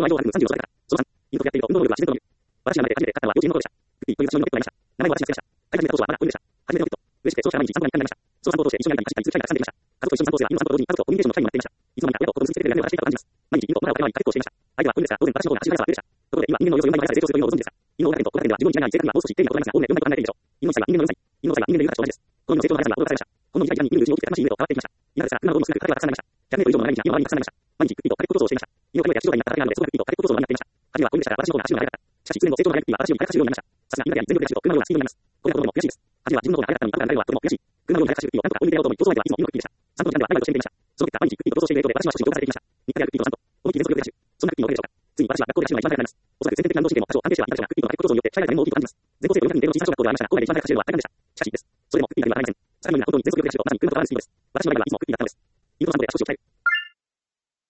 の間を歩く35歳から、その3、インドとやっていると運動能力は自然と伸びる。私が前で初めて勝ったのは幼稚園の頃でした。クッキーという私の夢を叶えました。名前は私がつけました。飼い始めた当初はまだ子犬でした。初めてのペット。嬉しくてそうしたら毎日散歩が日課になりました。その散歩を通して一緒になり一緒に歩いたり続けたりしたんでいました。家族と一緒に散歩をすれば犬の散歩と同時に家族とコミュニケーションの機会にもなっていました。いつの間にか親と子と結びつけている夢を私がいたと感じます。毎日犬とおならをかけるように駆けっこをしていました。相手は子犬ですが、当然私の方が足が速さは上でした。ところで犬は人間のおよそ4倍ぐらいまで成長するというのをご存知ですか？犬の大型犬と小型犬では自分の一番に正確にはもう少し丁寧なことなんですが、大きな4倍と考えているでしょう。犬の差は人間の4歳。犬の差は人間の犬が同じです。この犬の成長の速さには驚かされました。ほんの短い間に犬の内に大きくて楽しい夢と変わっていきました。いかがですか？今のどうもすごく体がたくさんになりました。100メートル以上の長い道が犬の周りにたくさんになりました。毎日クッキーと駆けっこ競争をしていました。犬を飼い終えて足状態になっただけなので、そんなクッキーと駆けっこ競争を毎日やっていました。初めは子犬でしたが、私の方が足が速かった。しかし、常に成長の速いクッキーは私より速く走るようになりました。さすが犬だけに全力で走ると車のようなスピードになります。これは子供も悔しいです。初めは自分の方が速かったのに、後から慣れればとても悔しい。車のように速く走るクッキーをなんとか追い抜いてやろうと思い、競争相手はいつも犬のクッキーでした。散歩の時間ではライバルとしていました。その結果、毎日クッキーと競争している影響で私は少し驚かされていました。日課であるクッキーと散歩。このクッキー連続で走る。そんなクッキーのおかげでしょうか。ついに私は学校で走るのが一番速くなります。おそらく全体的な運動神経も多少安定してはいたでしょうが、クッキーの駆けっこ競争によって社会が大きく感じます。全校生徒400人での小さな小学校ではありましたが、校内で一番速く走るのは体感でした。しかしです。それでもクッキーだけではありません。さらに本当に全速力で走ると、まさに車と変わるスピードです。